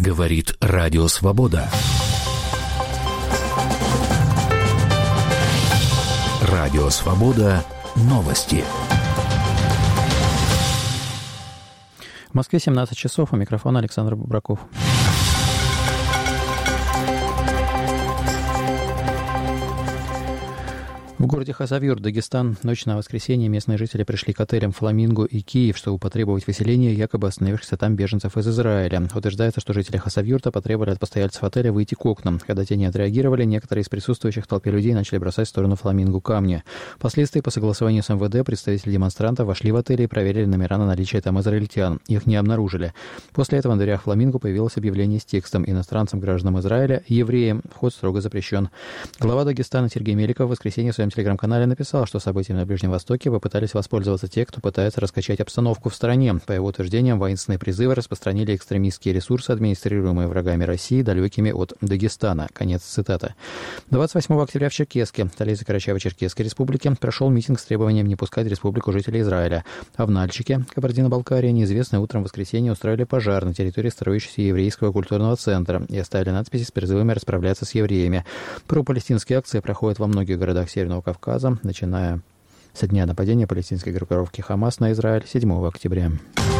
Говорит Радио Свобода. Радио Свобода. Новости. В Москве 17 часов. У микрофона Александр Бубраков. В городе Хасавюрт, Дагестан, ночь на воскресенье местные жители пришли к отелям «Фламинго» и «Киев», чтобы потребовать выселения якобы остановившихся там беженцев из Израиля. Утверждается, что жители Хасавюрта потребовали от постояльцев отеля выйти к окнам. Когда те не отреагировали, некоторые из присутствующих в толпе людей начали бросать в сторону «Фламинго» камни. Впоследствии, по согласованию с МВД, представители демонстрантов вошли в отель и проверили номера на наличие там израильтян. Их не обнаружили. После этого на дверях «Фламинго» появилось объявление с текстом: «Иностранцам, гражданам Израиля, евреям вход строго запрещен». Глава Дагестана Сергей Меликов в воскресенье в своем телеграм-канале написал, что событиями на Ближнем Востоке попытались воспользоваться те, кто пытается раскачать обстановку в стране. По его утверждениям, воинственные призывы распространили экстремистские ресурсы, администрируемые врагами России, далекими от Дагестана. Конец цитаты. 28 октября в Черкесске, столице Карачаево-Черкесской республики, прошел митинг с требованием не пускать в республику жителей Израиля. А в Нальчике, Кабардино-Балкария, неизвестные утром в воскресенье устроили пожар на территории строящегося еврейского культурного центра и оставили надписи с призывами расправляться с евреями. Пропалестинские акции проходят во многих городах Северного Кавказа, начиная со дня нападения палестинской группировки «Хамас» на Израиль 7 октября.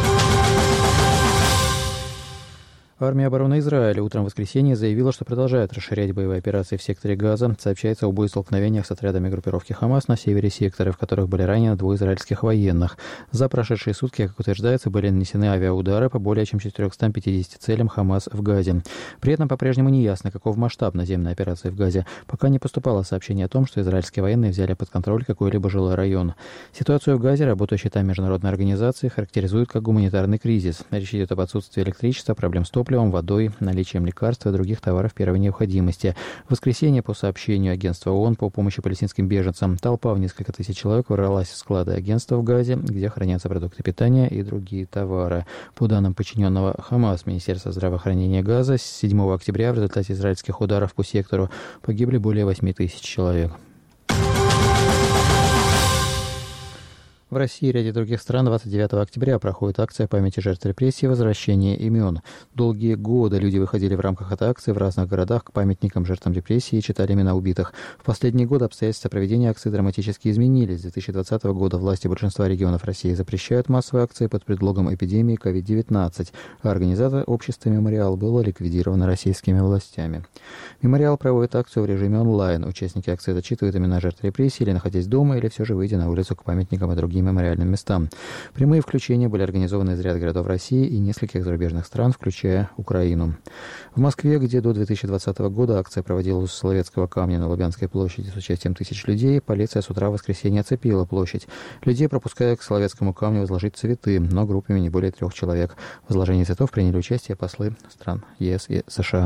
Армия обороны Израиля утром в воскресенье заявила, что продолжает расширять боевые операции в секторе Газа. Сообщается о боестолкновениях с отрядами группировки «Хамас» на севере сектора, в которых были ранены 2 израильских военных. За прошедшие сутки, как утверждается, были нанесены авиаудары по более чем 450 целям «Хамас» в Газе. При этом по-прежнему не ясно, каков масштаб наземной операции в Газе. Пока не поступало сообщение о том, что израильские военные взяли под контроль какой-либо жилой район. Ситуацию в Газе работающие там международные организации характеризуют как гуманитарный кризис. Речь идет об отсутствии электричества, проблем с топливом, водой, наличием лекарств и других товаров первой необходимости. В воскресенье, по сообщению агентства ООН по помощи палестинским беженцам, толпа в несколько тысяч человек ворвалась в склады агентства в Газе, где хранятся продукты питания и другие товары. По данным подчиненного ХАМАС Министерства здравоохранения Газа, с 7 октября в результате израильских ударов по сектору погибли более 8 тысяч человек. В России и ряде других стран 29 октября проходит акция памяти жертв репрессий и возвращения имен. Долгие годы люди выходили в рамках этой акции в разных городах к памятникам жертвам репрессий и читали имена убитых. В последние годы обстоятельства проведения акции драматически изменились. С 2020 года власти большинства регионов России запрещают массовые акции под предлогом эпидемии COVID-19, а организатор общества «Мемориал» было ликвидировано российскими властями. «Мемориал» проводит акцию в режиме онлайн. Участники акции зачитывают имена жертв репрессий или находясь дома, или все же выйдя на улицу к памятникам и другим мемориальным местам. Прямые включения были организованы из ряда городов России и нескольких зарубежных стран, включая Украину. В Москве, где до 2020 года акция проводилась у Соловецкого камня на Лубянской площади с участием тысяч людей, полиция с утра в воскресенье оцепила площадь. Людей пропуская к Соловецкому камню возложить цветы, но группами не более 3 человек. В возложении цветов приняли участие послы стран ЕС и США.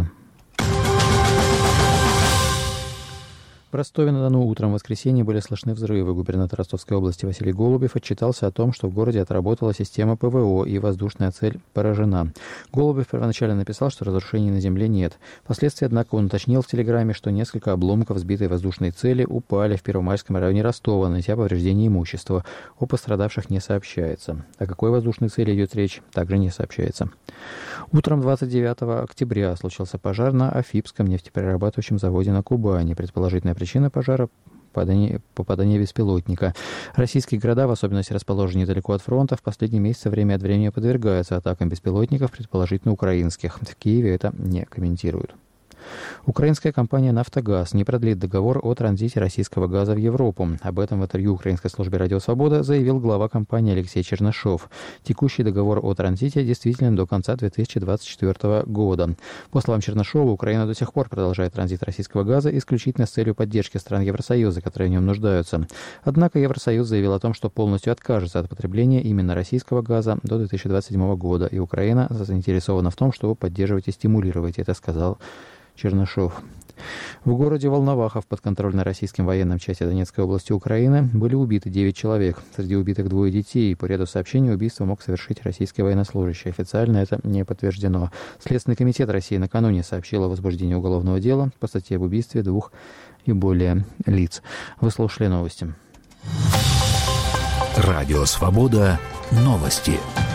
В Ростове-на-Дону утром в воскресенье были слышны взрывы. Губернатор Ростовской области Василий Голубев отчитался о том, что в городе отработала система ПВО и воздушная цель поражена. Голубев первоначально написал, что разрушений на земле нет. Впоследствии, однако, он уточнил в телеграмме, что несколько обломков сбитой воздушной цели упали в Первомайском районе Ростова, нанося повреждение имуществу. О пострадавших не сообщается. О какой воздушной цели идет речь, также не сообщается. Утром 29 октября случился пожар на Афипском нефтеперерабатывающем заводе на Кубани. Предположительная причина пожара – попадание беспилотника. Российские города, в особенности расположенные недалеко от фронта, в последние месяцы время от времени подвергаются атакам беспилотников, предположительно украинских. В Киеве это не комментируют. Украинская компания «Нафтогаз» не продлит договор о транзите российского газа в Европу. Об этом в интервью украинской службе «Радио Свобода» заявил глава компании Алексей Чернышов. Текущий договор о транзите действителен до конца 2024 года. По словам Чернышова, Украина до сих пор продолжает транзит российского газа исключительно с целью поддержки стран Евросоюза, которые в нем нуждаются. Однако Евросоюз заявил о том, что полностью откажется от потребления именно российского газа до 2027 года, и Украина заинтересована в том, чтобы поддерживать и стимулировать это, сказал Чернышов. В городе Волноваха в подконтрольной российским военным части Донецкой области Украины были убиты 9 человек. Среди убитых 2 детей. По ряду сообщений убийство мог совершить российский военнослужащий. Официально это не подтверждено. Следственный комитет России накануне сообщил о возбуждении уголовного дела по статье об убийстве 2 и более лиц. Вы слушали новости. Радио Свобода. Новости.